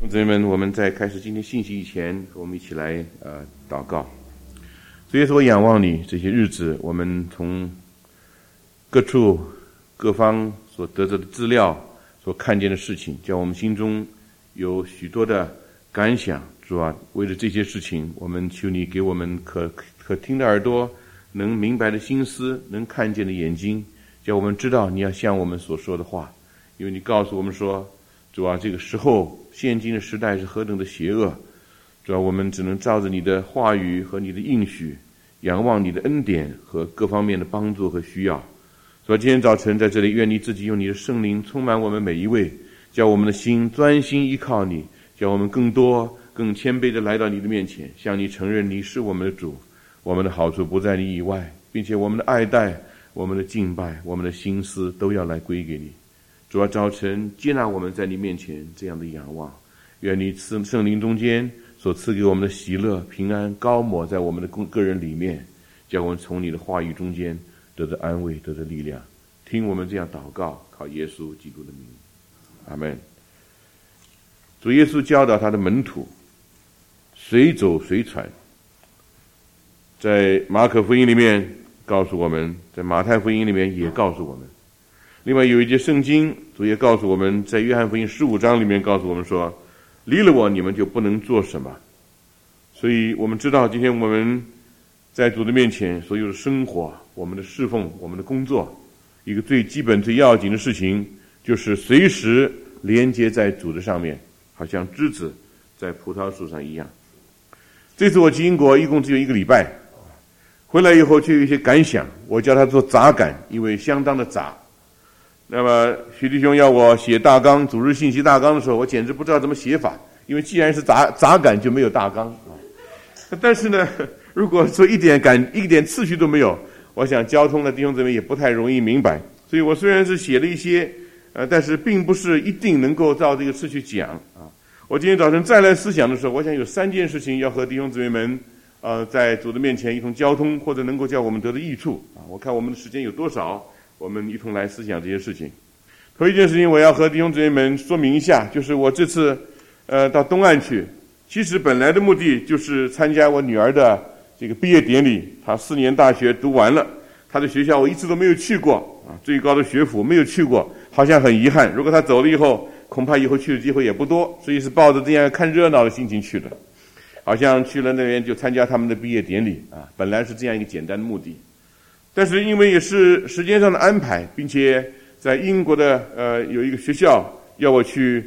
姊妹们，我们在开始今天信息以前，我们一起来祷告。主耶稣，我仰望你，这些日子我们从各处各方所得到的资料，所看见的事情，叫我们心中有许多的感想。主啊，为了这些事情，我们求你给我们可听的耳朵，能明白的心思，能看见的眼睛，叫我们知道你要向我们所说的话。因为你告诉我们说，主啊，这个时候现今的时代是何等的邪恶，主啊，我们只能照着你的话语和你的应许，仰望你的恩典和各方面的帮助和需要。主啊，今天早晨在这里，愿你自己用你的圣灵充满我们每一位，叫我们的心专心依靠你，叫我们更多更谦卑的来到你的面前，向你承认你是我们的主，我们的好处不在你以外，并且我们的爱戴、我们的敬拜、我们的心思都要来归给你。主啊，早晨接纳我们在你面前这样的仰望，愿你圣灵中间所赐给我们的喜乐、平安高抹在我们的个人里面，叫我们从你的话语中间得到安慰，得到力量。听我们这样祷告，靠耶稣基督的名，阿们。主耶稣教导他的门徒随走随传，在马可福音里面告诉我们，在马太福音里面也告诉我们。另外有一节圣经，主也告诉我们，在约翰福音15章里面告诉我们说，离了我你们就不能做什么。所以我们知道今天我们在主的面前所有的生活，我们的侍奉，我们的工作，一个最基本最要紧的事情就是随时连接在主的上面，好像枝子在葡萄树上一样。这次我去英国一共只有1个礼拜，回来以后却有一些感想，我叫它做杂感，因为相当的杂。那么徐弟兄要我写大纲，主日信息大纲的时候，我简直不知道怎么写法，因为既然是杂感就没有大纲。但是呢，如果说一点次序都没有，我想交通的弟兄姊妹也不太容易明白。所以我虽然是写了一些，但是并不是一定能够照这个次序讲啊。我今天早晨再来思想的时候，我想有3件事情要和弟兄姊妹们在主的面前一同交通，或者能够叫我们得到益处啊。我看我们的时间有多少，我们一同来思想这些事情。头一件事情我要和弟兄姊妹们说明一下，就是我这次到东岸去，其实本来的目的就是参加我女儿的这个毕业典礼。她4年大学读完了，她的学校我一次都没有去过啊，最高的学府没有去过，好像很遗憾。如果她走了以后，恐怕以后去的机会也不多，所以是抱着这样看热闹的心情去的，好像去了那边就参加他们的毕业典礼啊，本来是这样一个简单的目的。但是因为也是时间上的安排，并且在英国的有一个学校要我去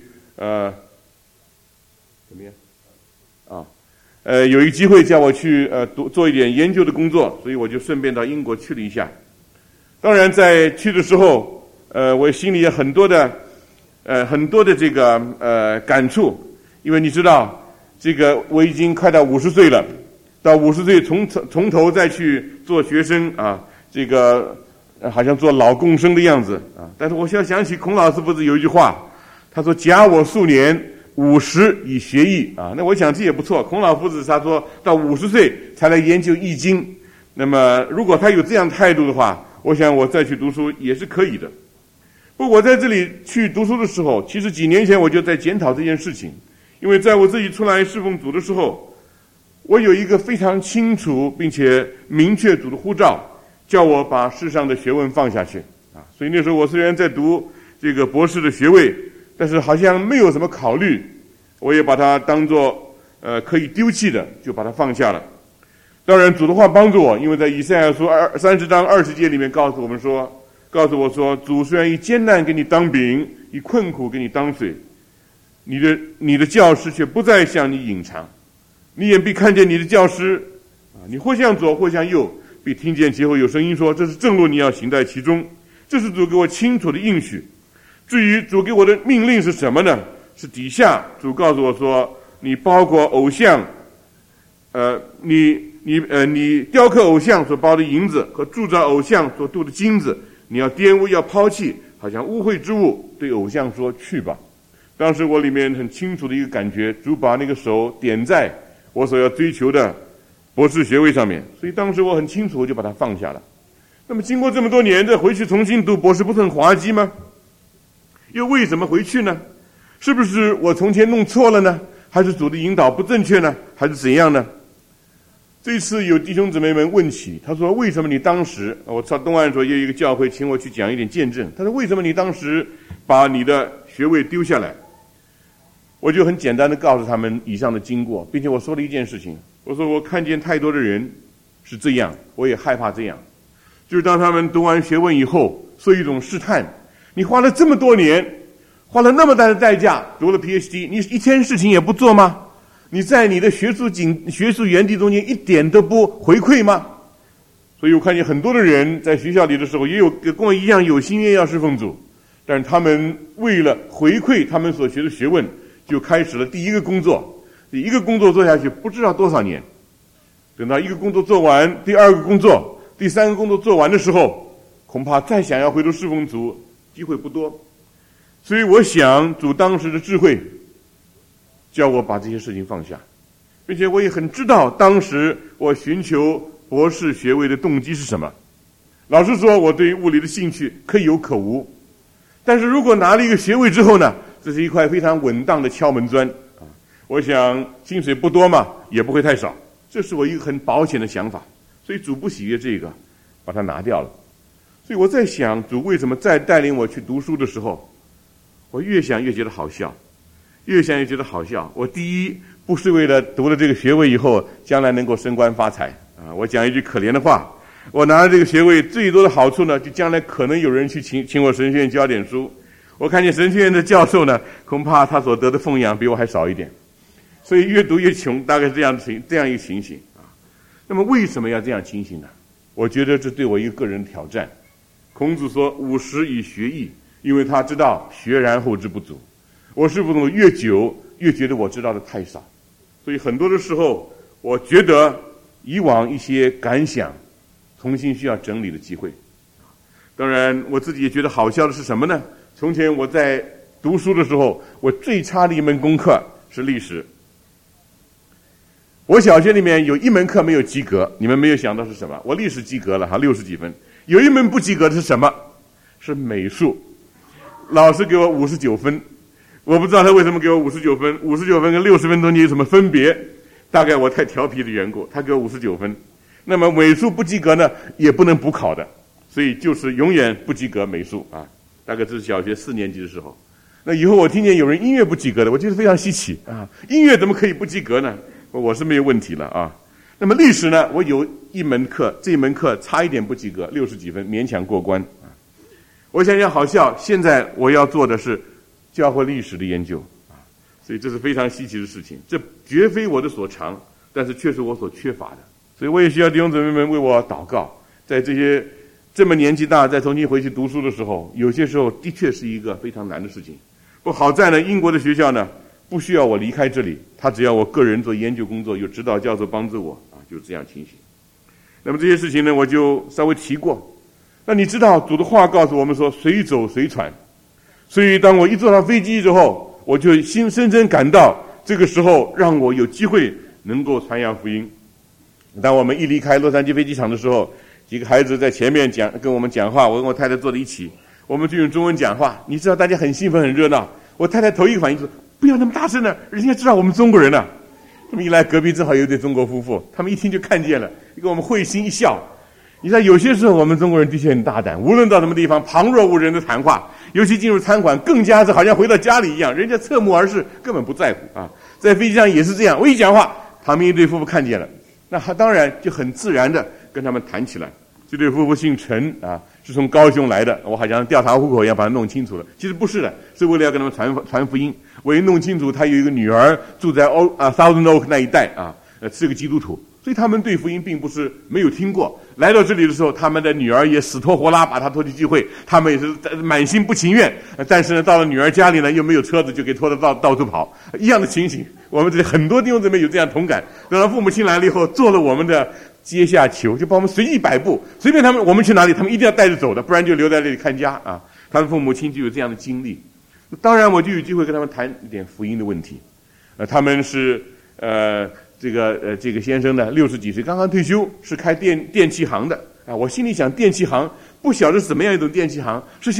怎么样有一个机会叫我去做一点研究的工作，所以我就顺便到英国去了一下。当然在去的时候我心里有很多的这个感触，因为你知道这个我已经快到50岁了，到50岁从头再去做学生啊，这个好像做老共生的样子啊。但是我现在想起孔老师不是有一句话，他说假我数年，50以学艺啊。那我想这也不错。孔老夫子他说到50岁才来研究易经，那么如果他有这样态度的话，我想我再去读书也是可以的。不过我在这里去读书的时候，其实几年前我就在检讨这件事情，因为在我自己出来侍奉主的时候，我有一个非常清楚并且明确主的呼召，叫我把世上的学问放下去啊。所以那时候我虽然在读这个博士的学位，但是好像没有什么考虑，我也把它当作可以丢弃的，就把它放下了。当然主的话帮助我，因为在以赛亚书30章20节里面告诉我说，主虽然以艰难给你当饼，以困苦给你当水，你的教师却不再向你隐藏，你眼必看见你的教师啊，你或向左或向右，必听见其后有声音说，这是正路，你要行在其中。这是主给我清楚的应许。至于主给我的命令是什么呢？是底下主告诉我说，你包括偶像你雕刻偶像所包的银子和铸造偶像所镀的金子，你要玷污，要抛弃，好像污秽之物，对偶像说去吧。当时我里面很清楚的一个感觉，主把那个手点在我所要追求的博士学位上面，所以当时我很清楚，我就把它放下了。那么经过这么多年再回去重新读博士，不是很滑稽吗？又为什么回去呢？ 是不是我从前弄错了呢？还是主的引导不正确呢？还是怎样呢？这次有弟兄姊妹们问起，他说为什么你当时，我到东岸所也有一个教会请我去讲一点见证，他说为什么你当时把你的学位丢下来？我就很简单的告诉他们以上的经过，并且我说了一件事情，我说我看见太多的人是这样，我也害怕这样，就是当他们读完学问以后，受一种试探，你花了这么多年，花了那么大的代价读了 PhD， 你一件事情也不做吗？你在你的学术园地中间一点都不回馈吗？所以我看见很多的人在学校里的时候，也有跟我一样有心愿要侍奉主，但是他们为了回馈他们所学的学问，就开始了第一个工作，第一个工作做下去不知道多少年，等到一个工作做完，第二个工作、第三个工作做完的时候，恐怕再想要回头侍奉主机会不多。所以我想主当时的智慧叫我把这些事情放下，并且我也很知道当时我寻求博士学位的动机是什么。老实说，我对于物理的兴趣可有可无，但是如果拿了一个学位之后呢，这是一块非常稳当的敲门砖啊！我想薪水不多嘛，也不会太少，这是我一个很保险的想法。所以主不喜悦这个，把它拿掉了。所以我在想，主为什么再带领我去读书的时候，我越想越觉得好笑，越想越觉得好笑。我第一不是为了读了这个学位以后将来能够升官发财啊！我讲一句可怜的话，我拿了这个学位最多的好处呢，就将来可能有人去请我神学院教点书。我看见神学院的教授呢，恐怕他所得的奉养比我还少一点，所以越读越穷，大概是这样一个情形啊。那么为什么要这样情形呢？我觉得这对我一个个人挑战。孔子说50以学艺，因为他知道学然后知不足。我是不懂越久越觉得我知道的太少，所以很多的时候我觉得以往一些感想重新需要整理的机会。当然我自己也觉得好笑的是什么呢？从前我在读书的时候，我最差的一门功课是历史。我小学里面有一门课没有及格，你们没有想到是什么？我历史及格了60几分，有一门不及格的是什么？是美术。老师给我59分，我不知道他为什么给我59分，59分跟60分中间有什么分别？大概我太调皮的缘故，他给我59分。那么美术不及格呢，也不能补考的，所以就是永远不及格美术啊。大概这是小学4年级的时候。那以后我听见有人音乐不及格的，我觉得非常稀奇啊！音乐怎么可以不及格呢？我是没有问题了啊。那么历史呢，我有一门课，这一门课差一点不及格，60几分勉强过关啊。我想想好笑，现在我要做的是教会历史的研究啊，所以这是非常稀奇的事情，这绝非我的所长，但是却是我所缺乏的。所以我也需要弟兄姊妹们为我祷告，在这些这么年纪大再重新回去读书的时候，有些时候的确是一个非常难的事情。不好在呢，英国的学校呢不需要我离开这里，他只要我个人做研究工作，有指导教授帮助我啊，就是这样情形。那么这些事情呢，我就稍微提过。那你知道主的话告诉我们说，随走随传。所以当我一坐上飞机之后，我就深深感到这个时候让我有机会能够传扬福音。当我们一离开洛杉矶飞机场的时候，几个孩子在前面跟我们讲话，我跟我太太坐在一起，我们就用中文讲话。你知道大家很兴奋很热闹，我太太头一个反应说不要那么大声了，人家知道我们中国人了。这么一来，隔壁正好有一对中国夫妇，他们一听就看见了，跟我们会心一笑。你知道有些时候我们中国人的确很大胆，无论到什么地方旁若无人的谈话，尤其进入餐馆更加是好像回到家里一样，人家侧目而视，根本不在乎啊。在飞机上也是这样，我一讲话，旁边一对夫妇看见了，那他当然就很自然的跟他们谈起来。这对夫妇姓陈啊，是从高雄来的，我好像调查户口一样把他弄清楚了。其实不是的，是为了要跟他们传福音。我也弄清楚他有一个女儿住在Thousand Oak 那一带啊，是个基督徒，所以他们对福音并不是没有听过。来到这里的时候，他们的女儿也死拖活拉把他拖去聚会，他们也是满心不情愿。但是呢，到了女儿家里呢，又没有车子，就给拖得到处跑，一样的情形。我们这里很多弟兄姊妹有这样同感。等到父母亲来了以后，做了我们的阶下囚，就把我们随意摆布，随便我们去哪里，他们一定要带着走的，不然就留在这里看家啊。他的父母亲就有这样的经历。当然，我就有机会跟他们谈一点福音的问题。他们是这个先生呢，60几岁，刚刚退休，是开电器行的啊。我心里想，电器行不晓得是怎么样一种电器行，是像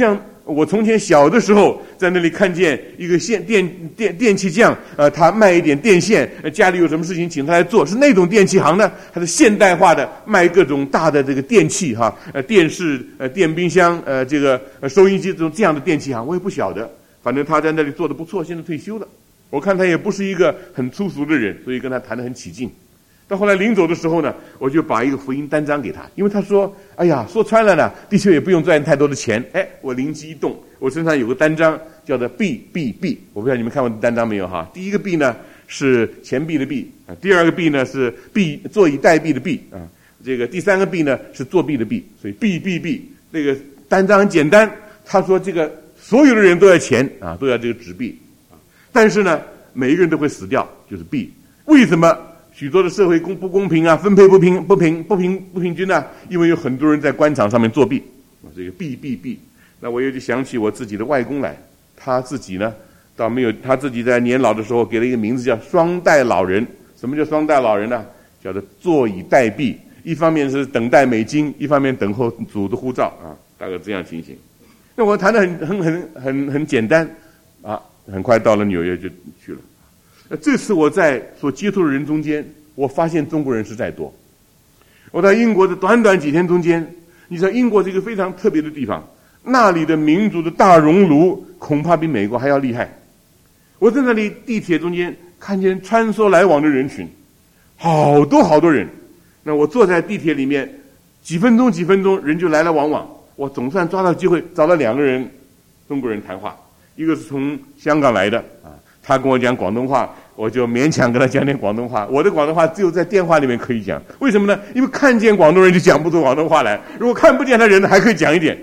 我从前小的时候在那里看见一个电器匠，他卖一点电线，家里有什么事情请他来做，是那种电器行呢，他是现代化的卖各种大的这个电器电视、电冰箱、这个收音机这样的电器行，我也不晓得，反正他在那里做得不错，现在退休了。我看他也不是一个很粗俗的人，所以跟他谈得很起劲。到后来临走的时候呢，我就把一个福音单张给他，因为他说：“哎呀，说穿了呢，的确也不用赚太多的钱。”我灵机一动，我身上有个单张叫做 B， 我不知道你们看过单张没有哈？第一个 B 呢是钱币的币第二个 B 呢是坐以待毙的毙这个第三个 B 呢是作弊的弊，所以 B。那个单张很简单，他说这个所有的人都要钱都要这个纸币但是呢，每一个人都会死掉，就是 B。为什么？许多的社会不公平分配不平均呢？因为有很多人在官场上面作弊这个弊。那我又就想起我自己的外公来，他自己呢倒没有，他自己在年老的时候给了一个名字叫双待老人。什么叫双待老人呢？叫做坐以待毙，一方面是等待美金，一方面等候主的呼召大概这样情形。那我谈得很简单很快到了纽约就去了。这次我在所接触的人中间，我发现中国人实在多。我在英国的短短几天中间，你知道英国是一个非常特别的地方，那里的民族的大熔炉恐怕比美国还要厉害。我在那里地铁中间看见穿梭来往的人群，好多人。那我坐在地铁里面，几分钟人就来来往往。我总算抓到机会找了2个人中国人谈话，一个是从香港来的他跟我讲广东话，我就勉强跟他讲点广东话。我的广东话只有在电话里面可以讲，为什么呢？因为看见广东人就讲不出广东话来，如果看不见他人还可以讲一点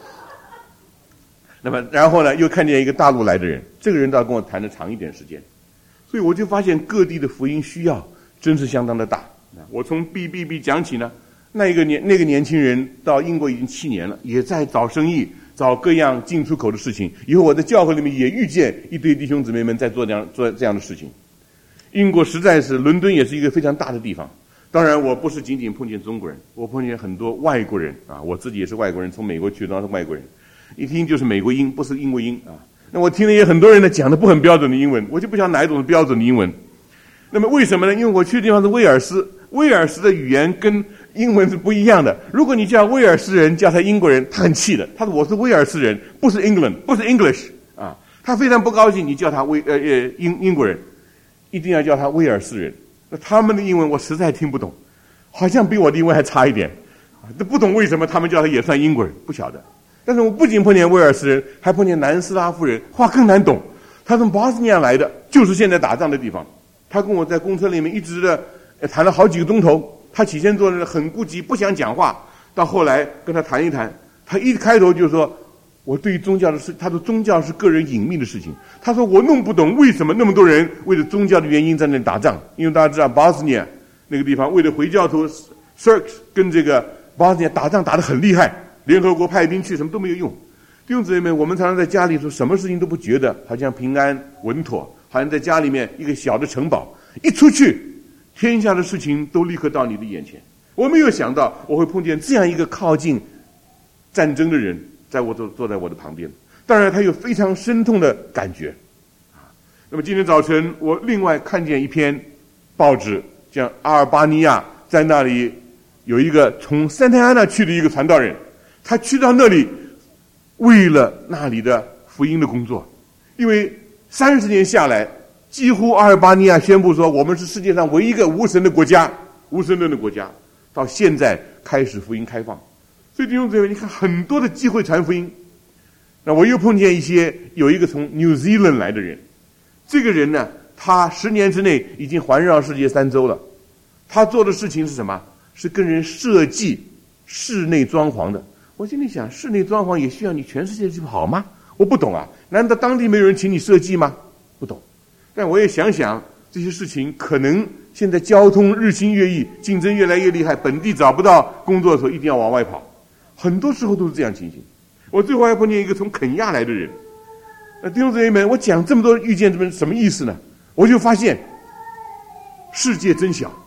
那么然后呢，又看见一个大陆来的人，这个人倒跟我谈得长一点时间，所以我就发现各地的福音需要真是相当的大。我从 B 讲起呢，那个年轻人到英国已经7年了，也在找生意，找各样进出口的事情。以后我在教会里面也遇见一堆弟兄姊妹们在做这样的事情。英国实在是，伦敦也是一个非常大的地方。当然我不是仅仅碰见中国人，我碰见很多外国人我自己也是外国人，从美国去当是外国人，一听就是美国音，不是英国音那我听了也很多人呢讲的不很标准的英文，我就不晓得哪一种是标准的英文。那么为什么呢？因为我去的地方是威尔斯，威尔斯的语言跟英文是不一样的。如果你叫威尔斯人叫他英国人，他很气的，他说我是威尔斯人，不是 England， 不是 English 他非常不高兴你叫他英国人，一定要叫他威尔斯人。那他们的英文我实在听不懂，好像比我的英文还差一点都不懂为什么他们叫他也算英国人，不晓得。但是我不仅碰见威尔斯人，还碰见南斯拉夫人，话更难懂。他从波斯尼亚来的，就是现在打仗的地方。他跟我在公车里面一直的谈了好几个钟头。他起先做人很顾忌，不想讲话，到后来跟他谈一谈，他一开头就说我对于宗教的事，他说宗教是个人隐秘的事情。他说我弄不懂为什么那么多人为了宗教的原因在那里打仗，因为大家知道波斯尼亚那个地方为了回教徒 Turks 跟这个波斯尼亚打仗打得很厉害，联合国派兵去什么都没有用。弟兄姊妹们，我们常常在家里说什么事情都不觉得好像平安稳妥，好像在家里面一个小的城堡，一出去天下的事情都立刻到你的眼前。我没有想到我会碰见这样一个靠近战争的人，坐在我的旁边。当然他有非常深痛的感觉。那么今天早晨我另外看见一篇报纸，讲阿尔巴尼亚在那里有一个从圣泰安娜去的一个传道人，他去到那里为了那里的福音的工作。因为30年下来，几乎阿尔巴尼亚宣布说我们是世界上唯一一个无神的国家，无神论的国家，到现在开始福音开放。所以弟兄姊妹，你看很多的机会传福音。那我又碰见有一个从 New Zealand 来的人，这个人呢，他10年之内已经环绕世界3周了。他做的事情是什么？是跟人设计室内装潢的。我心里想，室内装潢也需要你全世界去跑吗？我不懂啊，难道当地没有人请你设计吗？不懂。但我也想想这些事情，可能现在交通日新月异，竞争越来越厉害，本地找不到工作的时候一定要往外跑，很多时候都是这样情形。我最后还碰见一个从肯亚来的人。弟兄姊妹们，我讲这么多遇见什么意思呢？我就发现世界真小，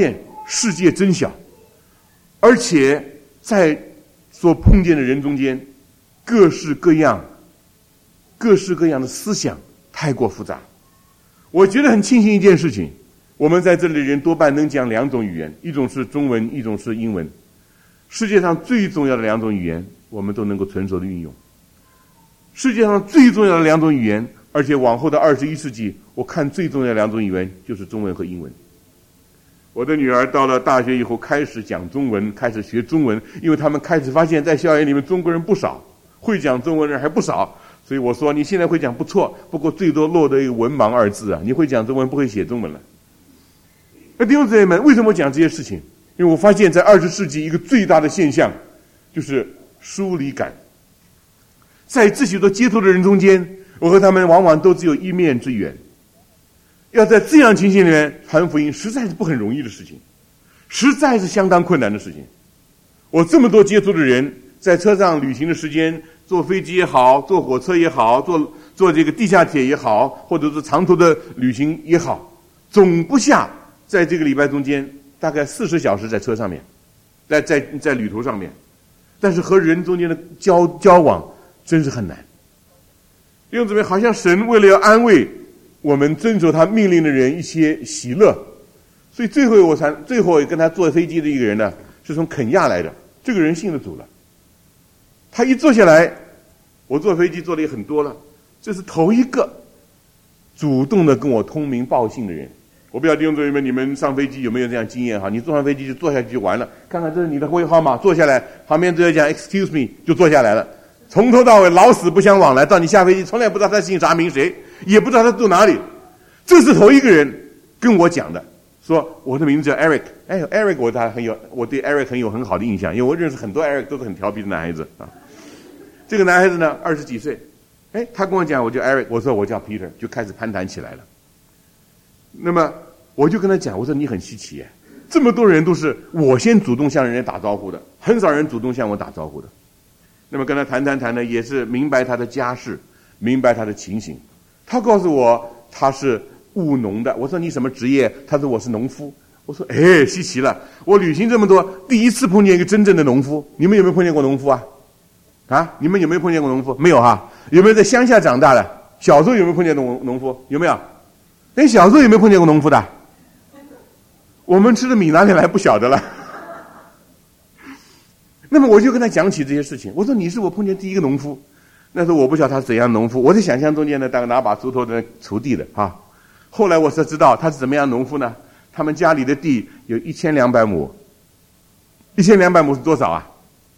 而且在所碰见的人中间， 各式各样的思想太过复杂。我觉得很庆幸一件事情，我们在这里的人多半能讲2种语言，一种是中文，一种是英文。世界上最重要的2种语言，我们都能够纯熟的运用。世界上最重要的2种语言，而且往后的21世纪，我看最重要的2种语言就是中文和英文。我的女儿到了大学以后开始讲中文，开始学中文，因为他们开始发现在校园里面中国人不少，会讲中文人还不少，所以我说你现在会讲不错，不过最多落得一个文盲2字啊，你会讲中文不会写中文了。那弟兄姊妹们，为什么讲这些事情？因为我发现在20世纪一个最大的现象就是疏离感。在这许多接触的人中间，我和他们往往都只有一面之缘。要在这样情形里面传福音，实在是不很容易的事情，实在是相当困难的事情。我这么多接触的人，在车上旅行的时间，坐飞机也好，坐火车也好，坐这个地下铁也好，或者是长途的旅行也好，总不下在这个礼拜中间大概40小时在车上面，在旅途上面，但是和人中间的交往真是很难。弟兄姊妹，好像神为了要安慰我们遵守他命令的人一些喜乐，所以最后我跟他坐飞机的一个人呢，是从肯亚来的，这个人信了主了。他一坐下来，我坐飞机坐的也很多了，这是头一个主动的跟我通名报信的人。我不知道弟兄姊妹们，你们上飞机有没有这样经验哈？你坐上飞机就坐下去就完了，看看这是你的会号码，坐下来，旁边都要讲 excuse me 就坐下来了，从头到尾老死不相往来，到你下飞机从来不知道他姓啥名谁，也不知道他住哪里。这是头一个人跟我讲的，说我的名字叫 Eric。 Eric 我对 Eric 很好的印象，因为我认识很多 Eric 都是很调皮的男孩子啊。这个男孩子呢20几岁，他跟我讲我叫 Eric， 我说我叫 Peter， 就开始攀谈起来了。那么我就跟他讲，我说你很稀奇这么多人都是我先主动向人家打招呼的，很少人主动向我打招呼的。那么跟他谈呢，也是明白他的家世，明白他的情形。他告诉我他是务农的，我说你什么职业？他说我是农夫。我说稀奇了，我旅行这么多，第一次碰见一个真正的农夫。你们有没有碰见过农夫啊？你们有没有碰见过农夫？没有哈？有没有在乡下长大的？小时候有没有碰见农夫？有没有？小时候有没有碰见过农夫的？我们吃的米哪里来不晓得了。那么我就跟他讲起这些事情，我说你是我碰见第一个农夫。那时候我不晓得他是怎样农夫，我在想象中间呢，大概拿把锄头在锄地的后来我才知道他是怎么样农夫呢？他们家里的地有1200亩，1200亩是多少啊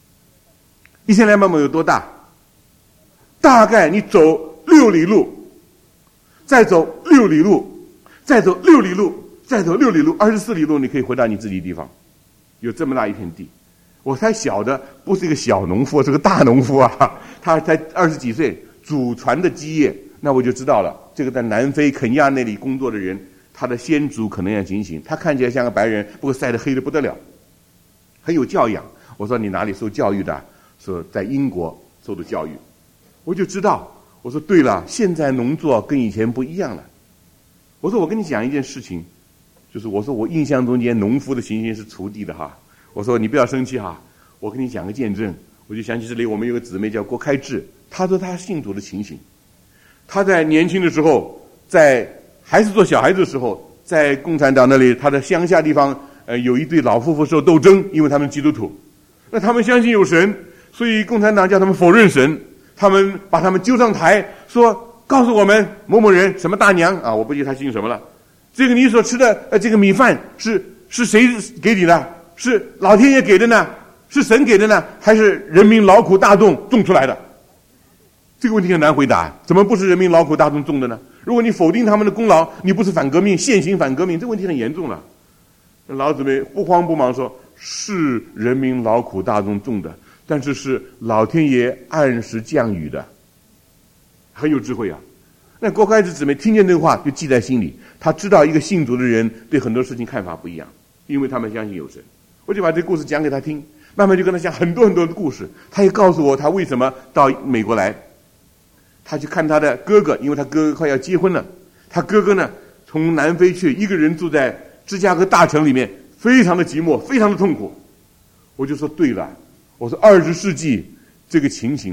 ？1200亩有多大？大概你走6里路，再走6里路，再走6里路，再走6里路，24里路，你可以回到你自己的地方。有这么大一片地，我才晓得不是一个小农夫，是个大农夫啊！他才20几岁，祖传的基业，那我就知道了。这个在南非肯亚那里工作的人，他的先祖可能要警醒。他看起来像个白人，不过晒得黑得不得了，很有教养。我说你哪里受教育的？说在英国受的教育。我就知道，我说对了，现在农作跟以前不一样了。我说我跟你讲一件事情，就是我说我印象中间农夫的情形是锄地的我说你不要生气我跟你讲个见证。我就想起这里我们有个姊妹叫郭开智，她说她信主的情形。她在年轻的时候，还是做小孩子的时候，在共产党那里，她的乡下地方有一对老夫妇受斗争，因为他们基督徒，那他们相信有神，所以共产党叫他们否认神，他们把他们揪上台，说告诉我们某某人什么大娘我不记得他姓什么了，这个你所吃的这个米饭是谁给你的？是老天爷给的呢？是神给的呢？还是人民劳苦大众种出来的？这个问题很难回答，怎么不是人民劳苦大众种的呢？如果你否定他们的功劳，你不是反革命，现行反革命，这个问题很严重了。老姊妹不慌不忙说，是人民劳苦大众种的，但是是老天爷按时降雨的，很有智慧那郭开智姊妹听见这个话就记在心里，他知道一个信主的人对很多事情看法不一样，因为他们相信有神。我就把这个故事讲给他听，慢慢就跟他讲很多很多的故事。他也告诉我他为什么到美国来，他去看他的哥哥，因为他哥哥快要结婚了。他哥哥呢从南非去，一个人住在芝加哥大城里面，非常的寂寞，非常的痛苦。我就说对了，我说20世纪这个情形呢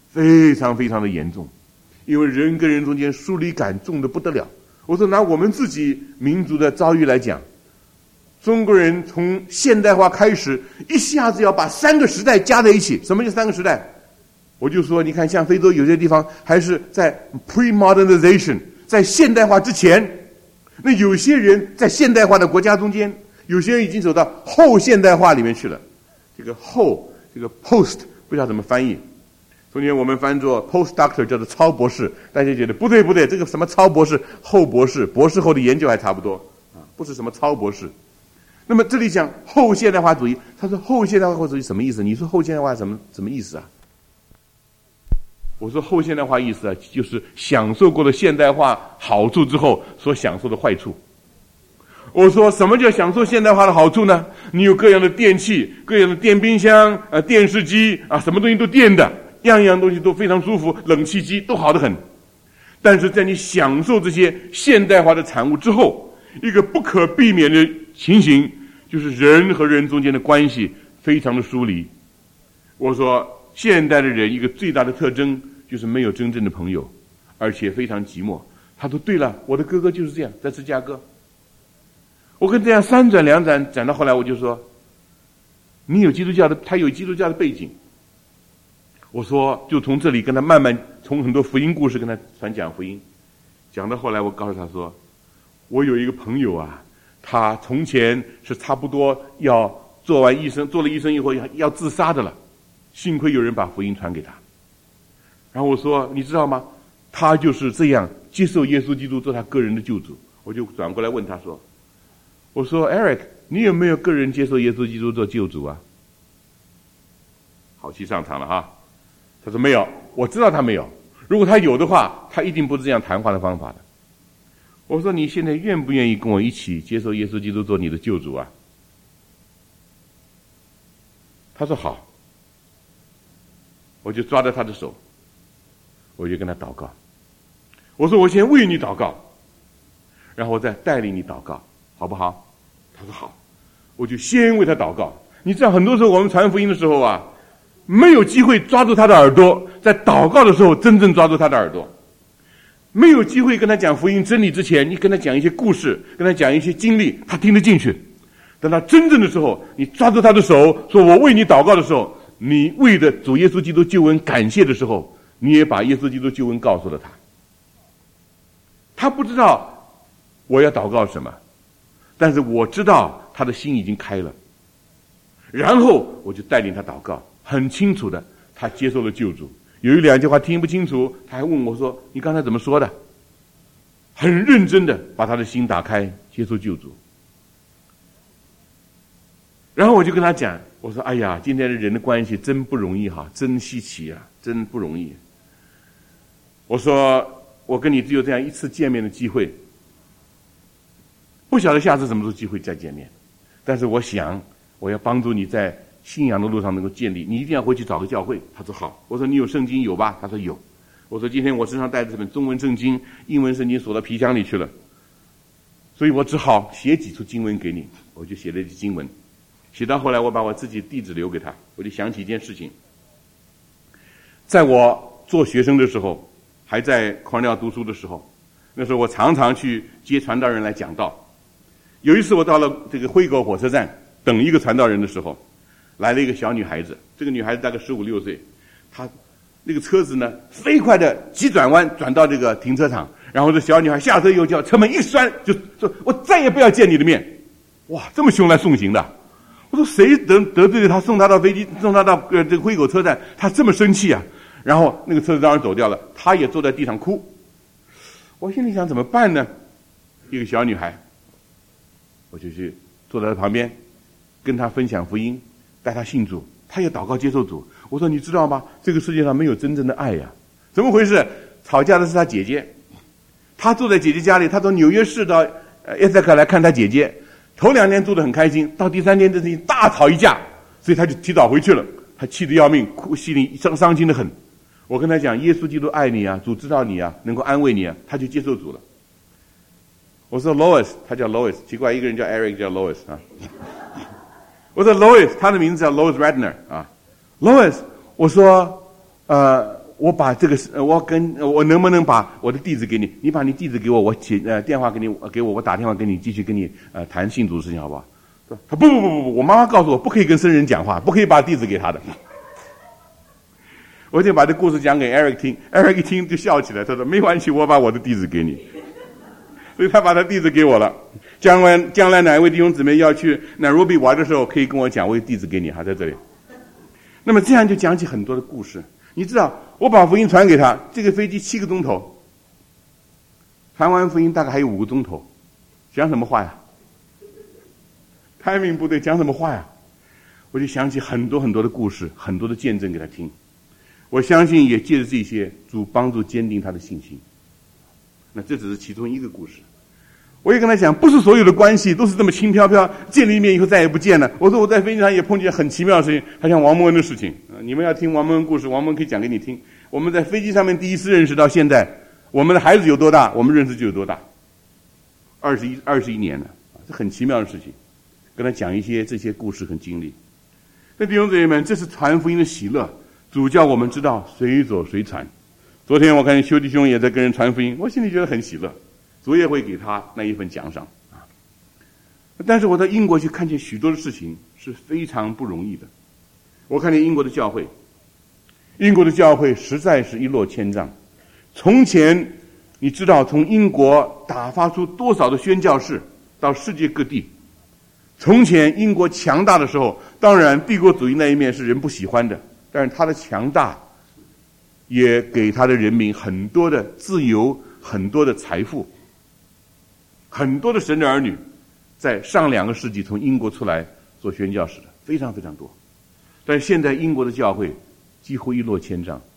非常非常的严重，因为人跟人中间疏离感重得不得了。我说拿我们自己民族的遭遇来讲，中国人从现代化开始，一下子要把3个时代加在一起。什么叫3个时代？我就说，你看像非洲有些地方还是在 pre-modernization， 在现代化之前，那有些人在现代化的国家中间，有些人已经走到后现代化里面去了。这个后，这个 post 不知道怎么翻译。中间我们翻作 postdoctor， 叫做超博士，大家觉得不对，这个什么超博士、后博士、博士后的研究还差不多啊，不是什么超博士。那么这里讲后现代化主义，他说后现代化主义什么意思？你说后现代化什么意思啊？我说后现代化意思啊，就是享受过了现代化好处之后所享受的坏处。我说什么叫享受现代化的好处呢？你有各样的电器，各样的电冰箱、电视机啊，什么东西都电的，样样东西都非常舒服，冷气机都好得很。但是在你享受这些现代化的产物之后，一个不可避免的情形就是人和人中间的关系非常的疏离。我说现代的人一个最大的特征就是没有真正的朋友，而且非常寂寞。他说对了，我的哥哥就是这样，在芝加哥。我跟这样3转2转讲到后来，我就说你有基督教的，他有基督教的背景。我说就从这里跟他慢慢从很多福音故事跟他传讲福音，讲到后来我告诉他说，我有一个朋友啊，他从前是差不多要做了医生以后要自杀的了，幸亏有人把福音传给他。然后我说你知道吗，他就是这样接受耶稣基督做他个人的救主。我就转过来问他说，我说 Eric， 你有没有个人接受耶稣基督做救主啊？好戏上场了哈。他说没有。我知道他没有，如果他有的话，他一定不是这样谈话的方法的。我说你现在愿不愿意跟我一起接受耶稣基督做你的救主啊？他说好。我就抓着他的手，我就跟他祷告。我说我先为你祷告，然后我再带领你祷告，好不好？他说好。我就先为他祷告。你知道很多时候我们传福音的时候啊，没有机会抓住他的耳朵，在祷告的时候真正抓住他的耳朵。没有机会跟他讲福音真理之前，你跟他讲一些故事，跟他讲一些经历，他听得进去。等他真正的时候，你抓住他的手，说我为你祷告的时候，你为着主耶稣基督救恩感谢的时候，你也把耶稣基督救恩告诉了他。他不知道我要祷告什么，但是我知道他的心已经开了。然后我就带领他祷告，很清楚的，他接受了救主。有一2句话听不清楚，他还问我说你刚才怎么说的？很认真的把他的心打开，接受救主。然后我就跟他讲，我说哎呀，今天的人的关系真不容易哈，真稀奇啊，真不容易。我说我跟你只有这样一次见面的机会，不晓得下次什么时候机会再见面，但是我想我要帮助你在信仰的路上能够建立，你一定要回去找个教会。他说好。我说你有圣经有吧？他说有。我说今天我身上带着这本中文圣经，英文圣经锁到皮箱里去了，所以我只好写几处经文给你。我就写了经文，写到后来我把我自己地址留给他。我就想起一件事情，在我做学生的时候，还在Cornell读书的时候，那时候我常常去接传道人来讲道。有一次我到了这个灰狗火车站等一个传道人的时候，来了一个小女孩子。这个女孩子大概15、16岁，她那个车子呢飞快的急转弯转到这个停车场，然后这小女孩下车以后叫车门一拴，就说我再也不要见你的面。哇，这么凶来送行的。我说谁得罪了他，送他到飞机，送他到这个灰狗车站，他这么生气啊？然后那个车子当然走掉了，他也坐在地上哭。我心里想怎么办呢？一个小女孩，我就去坐在她旁边，跟她分享福音，带她信主，她也祷告接受主。我说你知道吗？这个世界上没有真正的爱呀。怎么回事？吵架的是她姐姐，她住在姐姐家里，她从纽约市到埃塞克来看她姐姐。头2天住得很开心，到第3天这事情大吵一架，所以她就提早回去了。她气得要命，哭，心里伤心得很。我跟她讲，耶稣基督爱你啊，主知道你啊，能够安慰你啊，她就接受主了。我说 Lois， 她叫 Lois， 奇怪，一个人叫 Eric 叫 Lois 啊。我说 Lois， 她的名字叫 Lois Radner 啊。Lois， 我说我把这个我能不能把我的地址给你？你把你地址给我，我电话给我，我打电话给你，继续跟你谈信主的事情，好不好？他不，我妈妈告诉我不可以跟生人讲话，不可以把地址给他的。我就把这故事讲给 Eric 听 ，Eric 一听就笑起来，他说没关系，我把我的地址给你。所以他把他地址给我了。将来哪一位弟兄姊妹要去 Nairobi 玩的时候，可以跟我讲，我有地址给你，还在这里。那么这样就讲起很多的故事。你知道，我把福音传给他，这个飞机7个钟头，传完福音大概还有5个钟头，讲什么话呀？timing不对，讲什么话呀？我就想起很多很多的故事，很多的见证给他听。我相信也借着这些，主帮助坚定他的信心。那这只是其中一个故事。我也跟他讲，不是所有的关系都是这么轻飘飘，见了一面以后再也不见了。我说我在飞机上也碰见很奇妙的事情，还像王蒙恩的事情。你们要听王蒙恩故事，王蒙恩可以讲给你听。我们在飞机上面第一次认识到现在，我们的孩子有多大，我们认识就有多大。21年了，这很奇妙的事情。跟他讲一些这些故事和经历。那弟兄姊妹们，这是传福音的喜乐。主叫我们知道随走随传。昨天我看修弟兄也在跟人传福音，我心里觉得很喜乐。主也会给他那一份奖赏啊。但是我在英国去看见许多的事情是非常不容易的。我看见英国的教会实在是一落千丈。从前你知道从英国打发出多少的宣教士到世界各地。从前英国强大的时候，当然帝国主义那一面是人不喜欢的，但是他的强大也给他的人民很多的自由，很多的财富。很多的神的儿女在上2个世纪从英国出来做宣教士的非常非常多。但是现在英国的教会几乎一落千丈。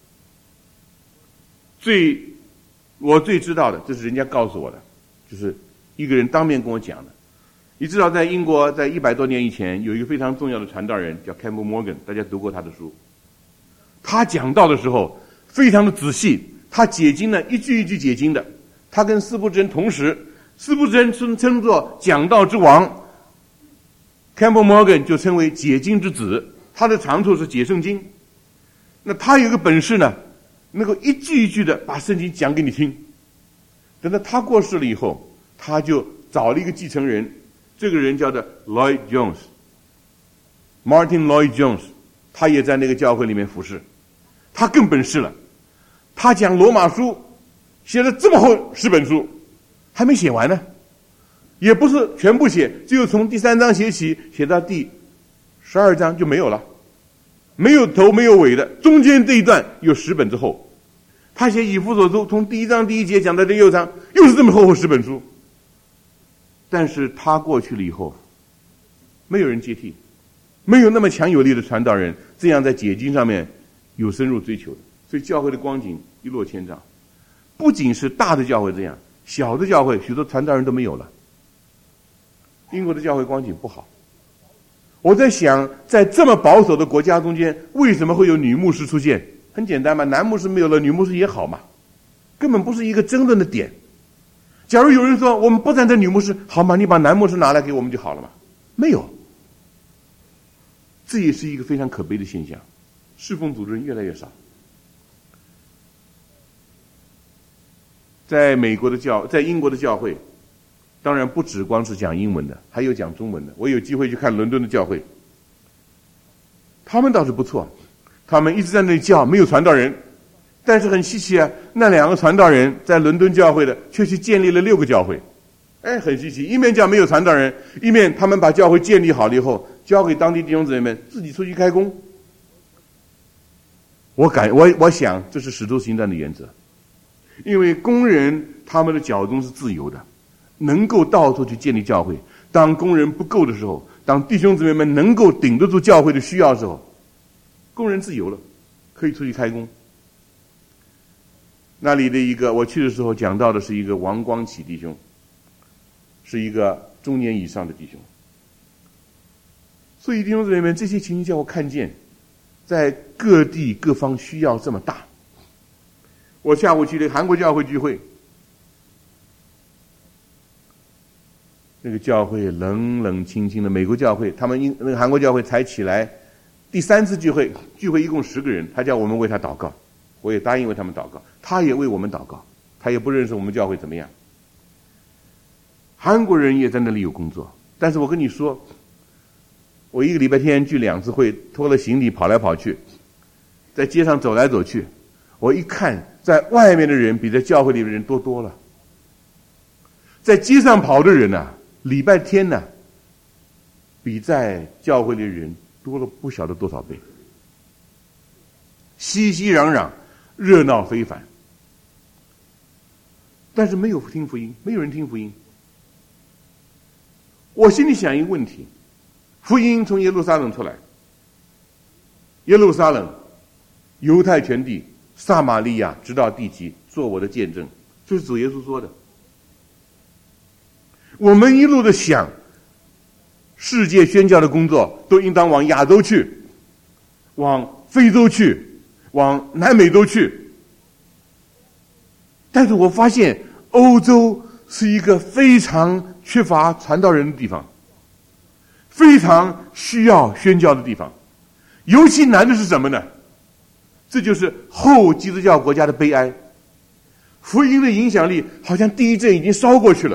我最知道的，这是人家告诉我的，就是一个人当面跟我讲的。你知道在英国在100多年以前有一个非常重要的传道人叫 Campbell Morgan， 大家读过他的书。他讲道的时候非常的仔细，他解经呢一句一句解经的。他跟司布真同时，司布真称作讲道之王， Campbell Morgan 就称为解经之子。他的长处是解圣经。那他有个本事呢，能够一句一句的把圣经讲给你听。等到他过世了以后，他就找了一个继承人，这个人叫做 Lloyd Jones，Martin Lloyd Jones， 他也在那个教会里面服侍。他更本事了，他讲罗马书写了这么厚10本书，还没写完呢，也不是全部写，只有从第3章写起，写到第12章就没有了，没有头没有尾的，中间这一段有10本之厚。他写以弗所书，从第1章第1节讲到第6章，又是这么厚10本书。但是他过去了以后，没有人接替，没有那么强有力的传道人这样在解经上面有深入追求的，所以教会的光景一落千丈。不仅是大的教会这样，小的教会许多传道人都没有了。英国的教会光景不好。我在想，在这么保守的国家中间，为什么会有女牧师出现？很简单嘛，男牧师没有了，女牧师也好嘛，根本不是一个争论的点。假如有人说我们不赞成女牧师，好嘛，你把男牧师拿来给我们就好了嘛？没有。这也是一个非常可悲的现象，侍奉主的人越来越少。在英国的教会，当然不只光是讲英文的，还有讲中文的。我有机会去看伦敦的教会，他们倒是不错，他们一直在那里教，没有传道人。但是很稀奇啊，那2个传道人在伦敦教会的，却去建立了6个教会。很稀奇，一面讲没有传道人，一面他们把教会建立好了以后，交给当地弟兄姊妹们自己出去开工。我想这是使徒行传的原则，因为工人他们的脚中是自由的，能够到处去建立教会。当工人不够的时候，当弟兄姊妹们能够顶得住教会的需要的时候，工人自由了，可以出去开工。那里的一个，我去的时候讲到的是一个王光启弟兄，是一个中年以上的弟兄。所以弟兄姊妹们，这些情形叫我看见，在各地各方需要这么大。我下午去了韩国教会聚会，那个教会冷冷清清的。美国教会，那个韩国教会才起来第3次聚会一共10个人，他叫我们为他祷告。 我也答应为他们祷告，他也为我们祷告，他也不认识我们教会怎么样。韩国人也在那里有工作，但是我跟你说，我一个礼拜天聚2次会，拖了行李跑来跑去，在街上走来走去，我一看，在外面的人比在教会里的人多了。在街上跑的人啊，礼拜天呢，比在教会里的人多了不晓得多少倍，熙熙攘攘，热闹非凡。但是没有听福音，没有人听福音。我心里想一个问题，福音从耶路撒冷出来，耶路撒冷、犹太全地、撒玛利亚直到地极，做我的见证，这是主耶稣说的。我们一路的想，世界宣教的工作都应当往亚洲去，往非洲去，往南美洲去。但是我发现欧洲是一个非常缺乏传道人的地方，非常需要宣教的地方。尤其难的是什么呢？这就是后基督教国家的悲哀。福音的影响力好像第一阵已经烧过去了，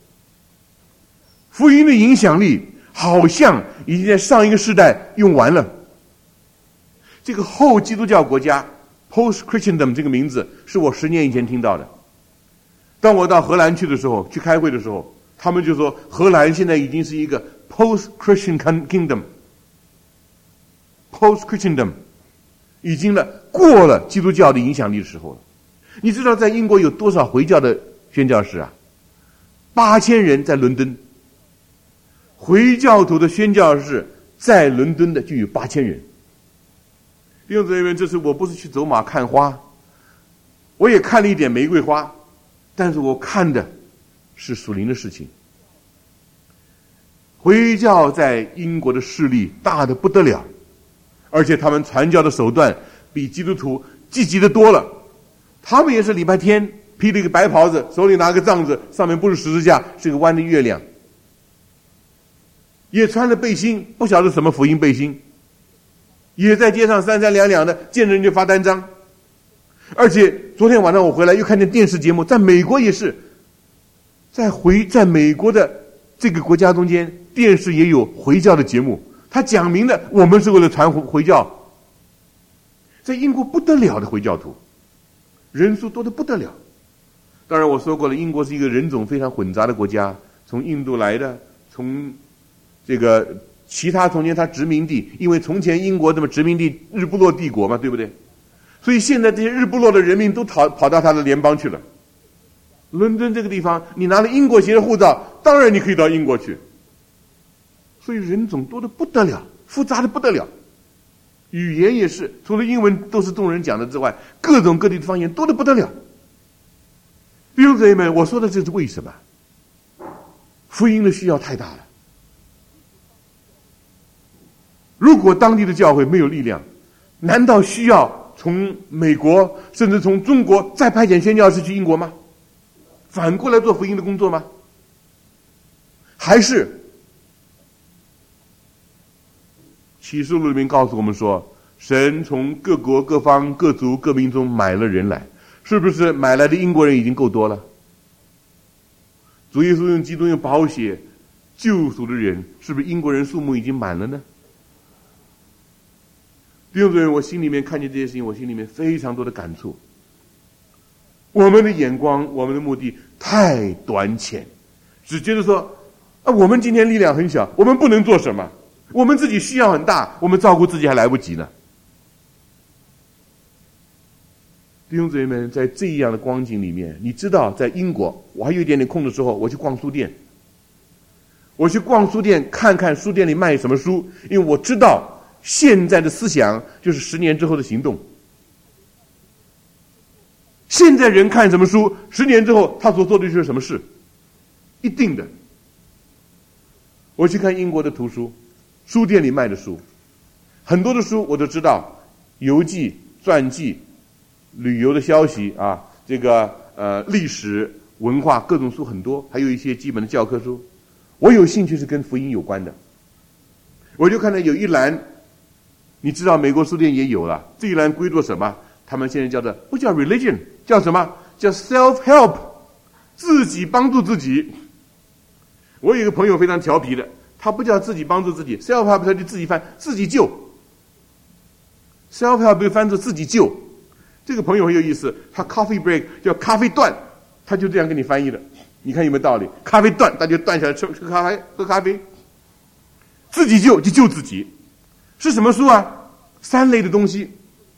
福音的影响力好像已经在上一个世代用完了。这个后基督教国家 Post-Christendom 这个名字是我10年以前听到的。当我到荷兰去的时候，去开会的时候，他们就说荷兰现在已经是一个 Post-Christian Kingdom， Post-Christendom 已经过了基督教的影响力的时候了。你知道在英国有多少回教的宣教士啊？8000人在伦敦，回教徒的宣教士在伦敦的就有8000人。弟兄姊妹们，这次我不是去走马看花，我也看了一点玫瑰花，但是我看的是属灵的事情。回教在英国的势力大得不得了，而且他们传教的手段比基督徒积极的多了。他们也是礼拜天披了一个白袍子，手里拿个杖子，上面不是十字架，是个弯的月亮，也穿了背心，不晓得什么福音背心，也在街上三三两两的见人就发单张。而且昨天晚上我回来又看见电视节目，在美国也是，在美国的这个国家中间，电视也有回教的节目，他讲明了我们是为了传回教。在英国不得了的回教徒，人数多得不得了。当然我说过了，英国是一个人种非常混杂的国家，从印度来的，从这个其他从前他殖民地，因为从前英国这么殖民地日不落帝国嘛，对不对？所以现在这些日不落的人民都跑到他的联邦去了。伦敦这个地方，你拿了英国籍的护照，当然你可以到英国去。所以人种多得不得了，复杂的不得了。语言也是，除了英文都是众人讲的之外，各种各地的方言多得不得了。弟兄姊妹们，我说的这是为什么？福音的需要太大了。如果当地的教会没有力量，难道需要从美国甚至从中国再派遣宣教士去英国吗？反过来做福音的工作吗？还是启示录里面告诉我们说，神从各国各方各族各民中买了人来，是不是买来的英国人已经够多了？主耶稣用基督用宝血救赎的人，是不是英国人数目已经满了呢？弟兄姊妹，我心里面看见这些事情，我心里面非常多的感触。我们的眼光，我们的目的太短浅，只觉得说我们今天力量很小，我们不能做什么，我们自己需要很大，我们照顾自己还来不及呢。弟兄姊妹们，在这样的光景里面，你知道在英国，我还有一点点空的时候，我去逛书店，我去逛书店看看书店里卖什么书，因为我知道现在的思想就是10年之后的行动。现在人看什么书，10年之后他所做的就是什么事，一定的。我去看英国的图书，书店里卖的书，很多的书我都知道，游记、传记、旅游的消息啊，这个历史文化各种书很多，还有一些基本的教科书。我有兴趣是跟福音有关的，我就看到有一栏，你知道美国书店也有了，这一栏归作什么？ 他们现在叫做不叫 religion， 叫什么？叫 self-help， 自己帮助自己。我有一个朋友非常调皮的，他不叫自己帮助自己 ，self-help 他就自己翻自己救 ，self-help 被翻作自己救。这个朋友很有意思，他 coffee break 叫咖啡断，他就这样跟你翻译的。你看有没有道理？咖啡断，大家断下来吃咖啡，喝咖啡。自己救就救自己，是什么书啊？3类的东西。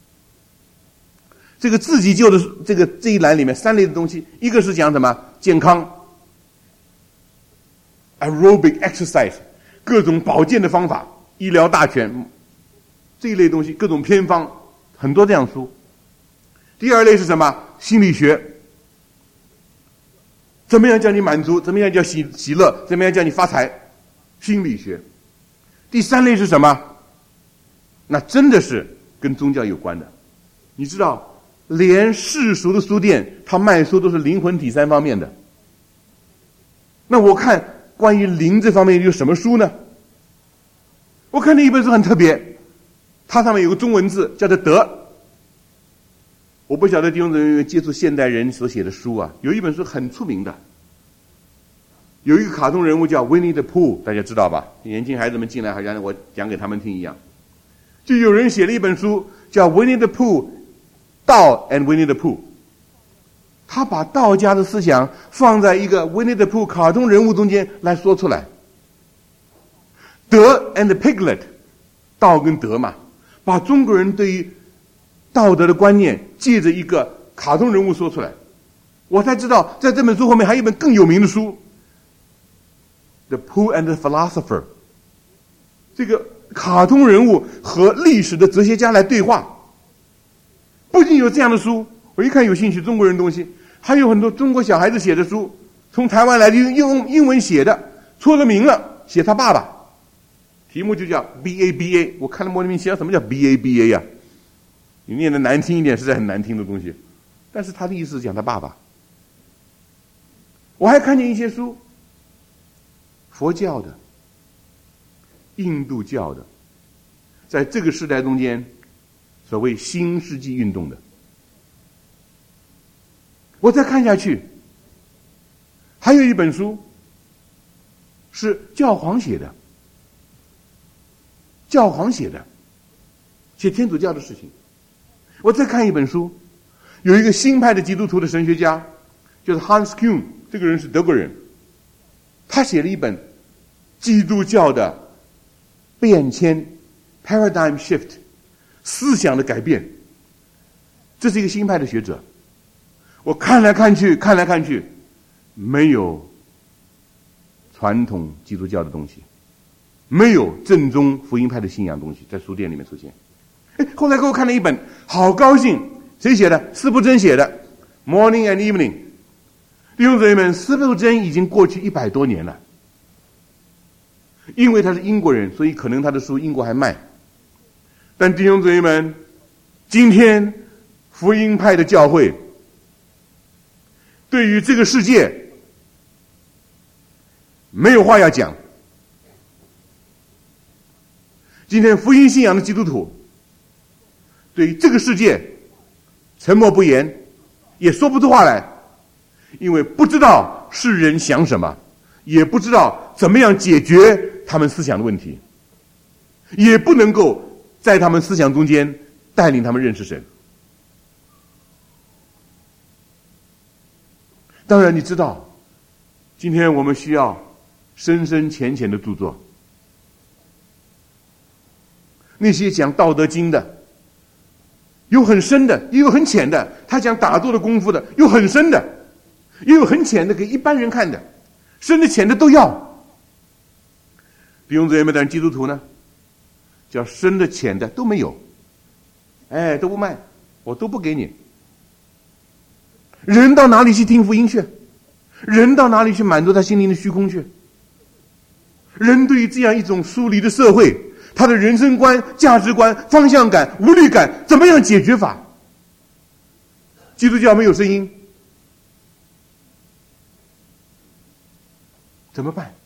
这个自己救的这一栏里面3类的东西，一个是讲什么？健康 ，aerobic exercise， 各种保健的方法，医疗大全这一类东西，各种偏方，很多这样书。第2类是什么？心理学，怎么样叫你满足？怎么样叫喜乐？怎么样叫你发财？心理学。第3类是什么？那真的是跟宗教有关的。你知道，连世俗的书店，他卖书都是灵魂体3方面的。那我看关于灵这方面有什么书呢？我看那一本书很特别，它上面有个中文字叫做德。我不晓得弟兄姊妹接触现代人所写的书啊，有一本书很出名的，有一个卡通人物叫 Winnie the Pooh， 大家知道吧？年轻孩子们进来好像我讲给他们听一样。就有人写了一本书叫 Winnie the Pooh， 道 and Winnie the Pooh， 他把道家的思想放在一个 Winnie the Pooh 卡通人物中间来说出来。德 and Piglet， 道跟德嘛，把中国人对于道德的观念借着一个卡通人物说出来。我才知道在这本书后面还有一本更有名的书 The Pooh and the Philosopher， 这个卡通人物和历史的哲学家来对话。不仅有这样的书，我一看有兴趣，中国人的东西，还有很多中国小孩子写的书，从台湾来的用英文写的，出了名了，写他爸爸，题目就叫 BABA。 我看了莫名其妙，什么叫 BABA 呀？你念的难听一点，实在很难听的东西，但是他的意思是讲他爸爸。我还看见一些书，佛教的、印度教的，在这个时代中间，所谓新世纪运动的。我再看下去，还有一本书是教皇写的，教皇写的，写天主教的事情。我再看一本书，有一个新派的基督徒的神学家，就是 Hans Kuhn， 这个人是德国人，他写了一本基督教的变迁 paradigm shift， 思想的改变。这是一个新派的学者。我看来看去，没有传统基督教的东西，没有正宗福音派的信仰东西在书店里面出现。后来给我看了一本，好高兴，谁写的？司布真写的 Morning and Evening。 弟兄姊妹们，司布真已经过去100多年了，因为他是英国人，所以可能他的书英国还卖。但弟兄姊妹们，今天福音派的教会对于这个世界没有话要讲。今天福音信仰的基督徒对于这个世界沉默不言，也说不出话来，因为不知道世人想什么，也不知道怎么样解决他们思想的问题，也不能够在他们思想中间带领他们认识神。当然你知道，今天我们需要深深浅浅的著作，那些讲道德经的有很深的，也有很浅的，他讲打坐的功夫的有很深的，也有很浅的给一般人看的，深的浅的都要。弟兄姊妹们，但基督徒呢，叫深的浅的都没有，都不卖，我都不给你。人到哪里去听福音去？人到哪里去满足他心灵的虚空去？人对于这样一种疏离的社会，他的人生观、价值观、方向感、无力感，怎么样解决法？基督教没有声音，怎么办？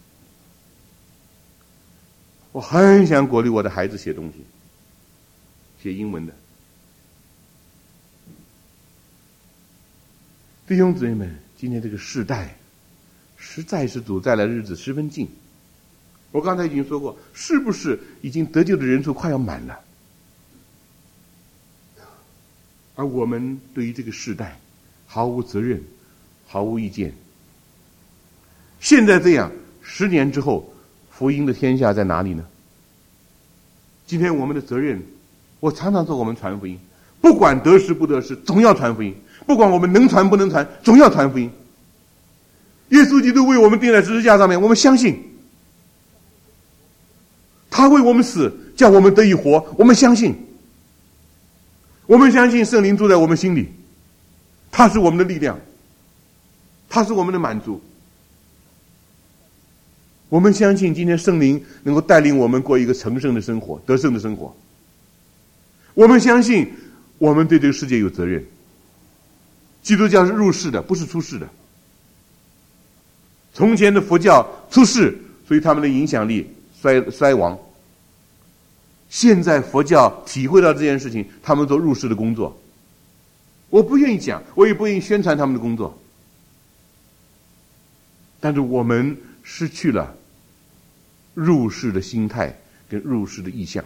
我很想鼓励我的孩子写东西，写英文的， 弟兄姊妹们，今天这个世代实在是主再来的日子十分近。我刚才已经说过，是不是已经得救的人数快要满了？而我们对于这个世代毫无责任，毫无意见。现在这样，10年之后，福音的天下在哪里呢？今天我们的责任，我常常说我们传福音，不管得时不得时，总要传福音；不管我们能传不能传，总要传福音。耶稣基督为我们钉在十字架上面，我们相信他为我们死，叫我们得以活，我们相信。我们相信圣灵住在我们心里，他是我们的力量，他是我们的满足。我们相信今天圣灵能够带领我们过一个成圣的生活，得胜的生活。我们相信我们对这个世界有责任。基督教是入世的，不是出世的。从前的佛教出世，所以他们的影响力衰亡。现在佛教体会到这件事情，他们做入世的工作。我不愿意讲，我也不愿意宣传他们的工作。但是我们失去了入世的心态跟入世的意向。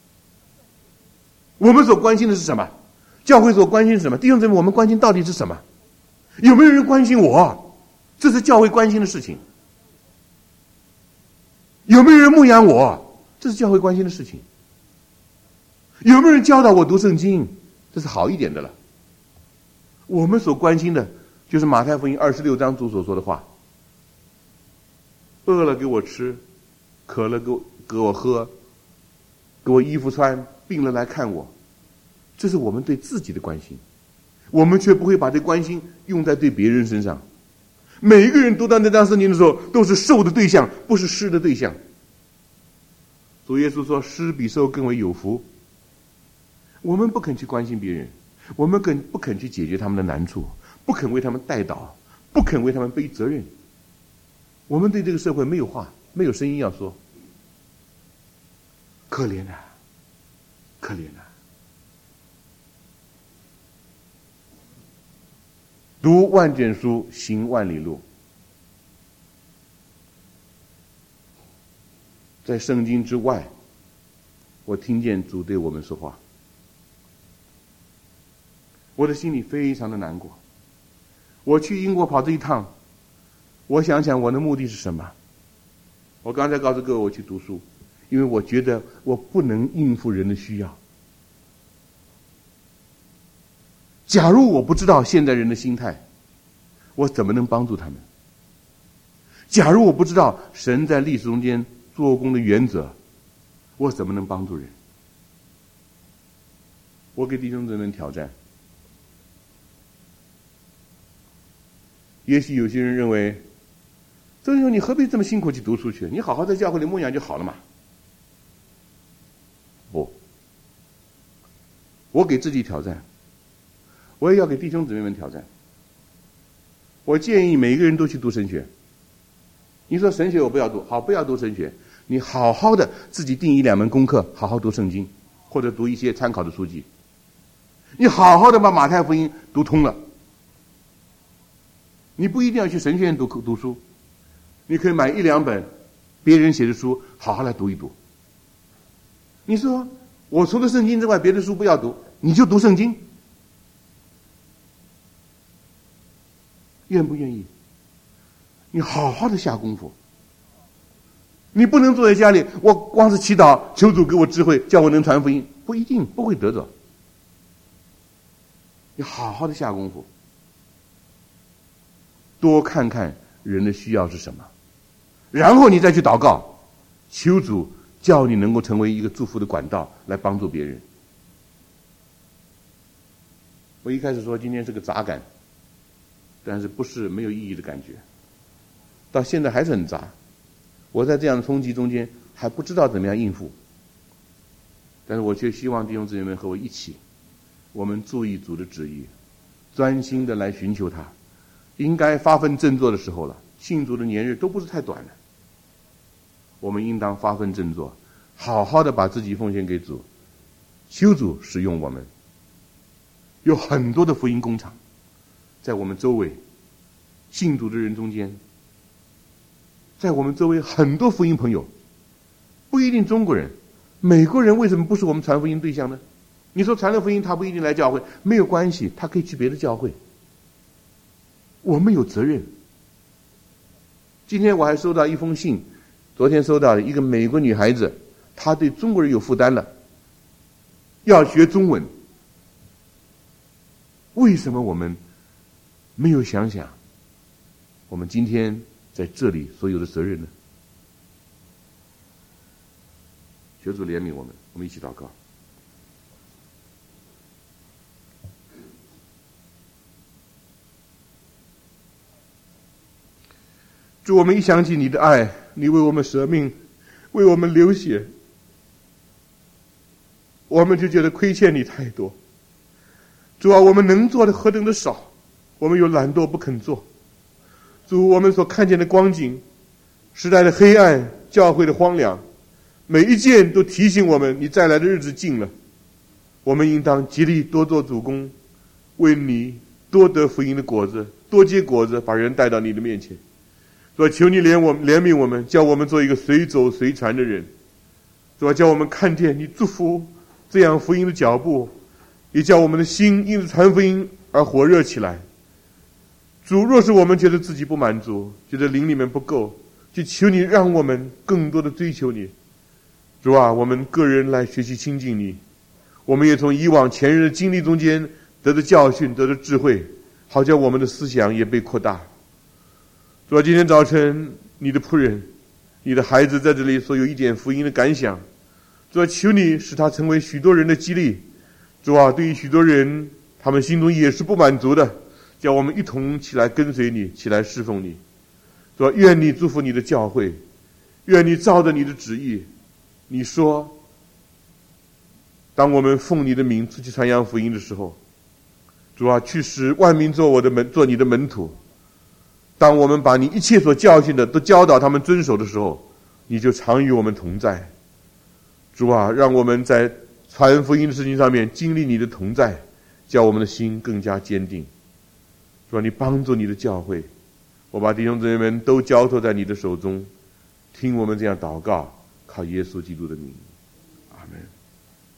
我们所关心的是什么？教会所关心是什么？弟兄姊妹，我们关心到底是什么？有没有人关心我？这是教会关心的事情。有没有人牧养我？这是教会关心的事情。有没有人教导我读圣经？这是好一点的了。我们所关心的就是马太福音26章主所说的话：饿了给我吃，渴了给我喝，给我衣服穿，病了来看我。这是我们对自己的关心，我们却不会把这关心用在对别人身上。每一个人读到那章圣经的时候，都是受的对象，不是施的对象。主耶稣说：施比受更为有福。我们不肯去关心别人，我们不肯去解决他们的难处，不肯为他们代祷，不肯为他们背责任。我们对这个社会没有话，没有声音要说。可怜啊，可怜啊！读万卷书，行万里路。在圣经之外，我听见主对我们说话，我的心里非常的难过。我去英国跑这一趟，我想想我的目的是什么？我刚才告诉各位，我去读书，因为我觉得我不能应付人的需要。假如我不知道现代人的心态，我怎么能帮助他们？假如我不知道神在历史中间做工的原则，我怎么能帮助人？我给弟兄姊妹挑战。也许有些人认为，周兄，你何必这么辛苦去读书去？你好好在教会里牧养就好了嘛。不，我给自己挑战，我也要给弟兄姊妹们挑战。我建议每一个人都去读神学。你说神学我不要读，好，不要读神学，你好好的自己定1-2门功课，好好读圣经，或者读一些参考的书籍。你好好的把马太福音读通了。你不一定要去神学院读书，你可以买1-2本别人写的书，好好来读一读。你说我除了圣经之外别的书不要读，你就读圣经，愿不愿意？你好好的下功夫。你不能坐在家里，我光是祈祷求主给我智慧，叫我能传福音，不一定，不会得着。你好好的下功夫，多看看人的需要是什么，然后你再去祷告，求主叫你能够成为一个祝福的管道，来帮助别人。我一开始说今天是个杂感，但是不是没有意义的感觉，到现在还是很杂。我在这样的冲击中间还不知道怎么样应付，但是我却希望弟兄姊妹们和我一起，我们注意主的旨意，专心的来寻求他。应该发奋振作的时候了，信主的年日都不是太短了。我们应当发奋振作，好好的把自己奉献给主，求主使用我们。有很多的福音工厂， 在我们周围信主的人中间，在我们周围很多福音朋友，不一定中国人，美国人为什么不是我们传福音对象呢？你说传了福音他不一定来教会，没有关系，他可以去别的教会。我们有责任。今天我还收到一封信，昨天收到的一个美国女孩子，她对中国人有负担了，要学中文。为什么我们没有想想我们今天在这里所有的责任呢？求主怜悯我们，我们一起祷告。主，我们一想起你的爱，你为我们舍命，为我们流血，我们就觉得亏欠你太多。主啊，我们能做的何等的少，我们又懒惰不肯做。主，我们所看见的光景，时代的黑暗，教会的荒凉，每一件都提醒我们你再来的日子近了。我们应当极力多做主工，为你多得福音的果子，多结果子，把人带到你的面前。主啊，求你怜悯我们，叫我们做一个随走随传的人。主啊，叫我们看见你祝福这样福音的脚步，也叫我们的心因着传福音而火热起来。主，若是我们觉得自己不满足，觉得灵里面不够，就求你让我们更多的追求你。主啊，我们个人来学习亲近你，我们也从以往前人的经历中间得的教训，得的智慧，好叫我们的思想也被扩大。主啊，今天早晨你的仆人，你的孩子在这里所有一点福音的感想，主啊，求你使他成为许多人的激励。主啊，对于许多人他们心中也是不满足的，叫我们一同起来跟随你，起来侍奉你。主啊，愿你祝福你的教会，愿你照着你的旨意，你说当我们奉你的名出去传扬福音的时候，主啊，去使万民做你的门徒。当我们把你一切所教训的都教导他们遵守的时候，你就常与我们同在。主啊，让我们在传福音的事情上面经历你的同在，叫我们的心更加坚定。主啊，你帮助你的教会，我把弟兄姊妹们都交托在你的手中，听我们这样祷告，靠耶稣基督的名。